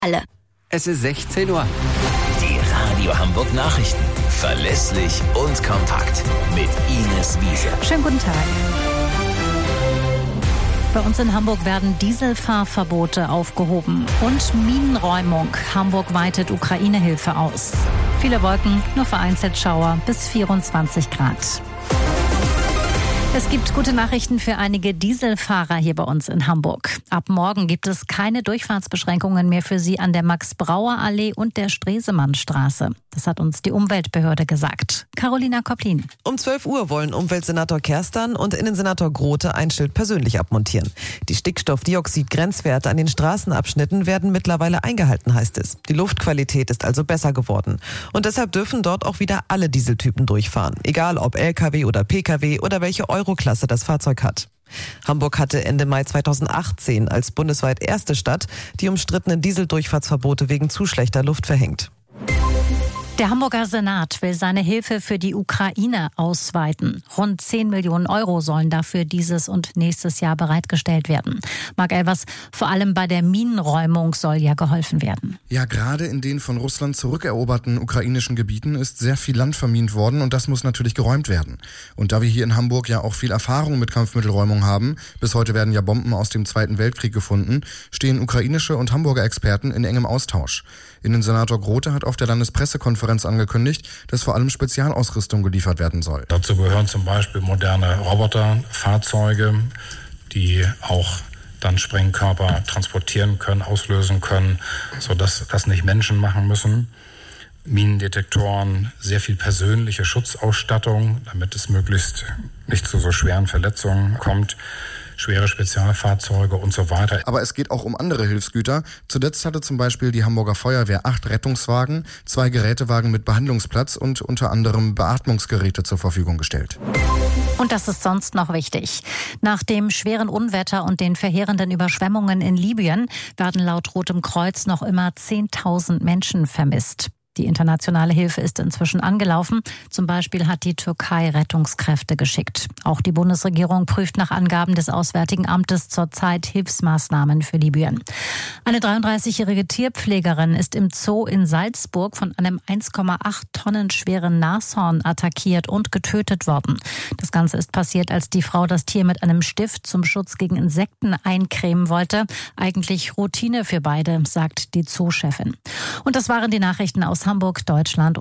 Alle. Es ist 16 Uhr. Die Radio Hamburg Nachrichten. Verlässlich und kompakt. Mit Ines Wiese. Schönen guten Tag. Bei uns in Hamburg werden Dieselfahrverbote aufgehoben und Minenräumung. Hamburg weitet Ukraine-Hilfe aus. Viele Wolken, nur vereinzelt Schauer bis 24 Grad. Es gibt gute Nachrichten für einige Dieselfahrer hier bei uns in Hamburg. Ab morgen gibt es keine Durchfahrtsbeschränkungen mehr für sie an der Max-Brauer-Allee und der Stresemannstraße. Das hat uns die Umweltbehörde gesagt. Carolina Kopplin. Um 12 Uhr wollen Umweltsenator Kerstan und Innensenator Grote ein Schild persönlich abmontieren. Die Stickstoffdioxid-Grenzwerte an den Straßenabschnitten werden mittlerweile eingehalten, heißt es. Die Luftqualität ist also besser geworden. Und deshalb dürfen dort auch wieder alle Dieseltypen durchfahren. Egal ob LKW oder PKW oder welche Euroklasse das Fahrzeug hat. Hamburg hatte Ende Mai 2018 als bundesweit erste Stadt die umstrittenen Dieseldurchfahrtsverbote wegen zu schlechter Luft verhängt. Der Hamburger Senat will seine Hilfe für die Ukraine ausweiten. Rund 10 Millionen Euro sollen dafür dieses und nächstes Jahr bereitgestellt werden. Marc Elvers, vor allem bei der Minenräumung soll ja geholfen werden. Ja, gerade in den von Russland zurückeroberten ukrainischen Gebieten ist sehr viel Land vermint worden und das muss natürlich geräumt werden. Und da wir hier in Hamburg ja auch viel Erfahrung mit Kampfmittelräumung haben, bis heute werden ja Bomben aus dem Zweiten Weltkrieg gefunden, stehen ukrainische und Hamburger Experten in engem Austausch. Innensenator Grote hat auf der Landespressekonferenz angekündigt, dass vor allem Spezialausrüstung geliefert werden soll. Dazu gehören zum Beispiel moderne Roboterfahrzeuge, die auch dann Sprengkörper transportieren können, auslösen können, sodass das nicht Menschen machen müssen. Minendetektoren, sehr viel persönliche Schutzausstattung, damit es möglichst nicht zu so schweren Verletzungen kommt. Schwere Spezialfahrzeuge und so weiter. Aber es geht auch um andere Hilfsgüter. Zuletzt hatte zum Beispiel die Hamburger Feuerwehr 8 Rettungswagen, 2 Gerätewagen mit Behandlungsplatz und unter anderem Beatmungsgeräte zur Verfügung gestellt. Und das ist sonst noch wichtig. Nach dem schweren Unwetter und den verheerenden Überschwemmungen in Libyen werden laut Rotem Kreuz noch immer 10.000 Menschen vermisst. Die internationale Hilfe ist inzwischen angelaufen. Zum Beispiel hat die Türkei Rettungskräfte geschickt. Auch die Bundesregierung prüft nach Angaben des Auswärtigen Amtes zurzeit Hilfsmaßnahmen für Libyen. Eine 33-jährige Tierpflegerin ist im Zoo in Salzburg von einem 1,8 Tonnen schweren Nashorn attackiert und getötet worden. Das Ganze ist passiert, als die Frau das Tier mit einem Stift zum Schutz gegen Insekten eincremen wollte. Eigentlich Routine für beide, sagt die Zoo-Chefin. Und das waren die Nachrichten aus Hamburg, Deutschland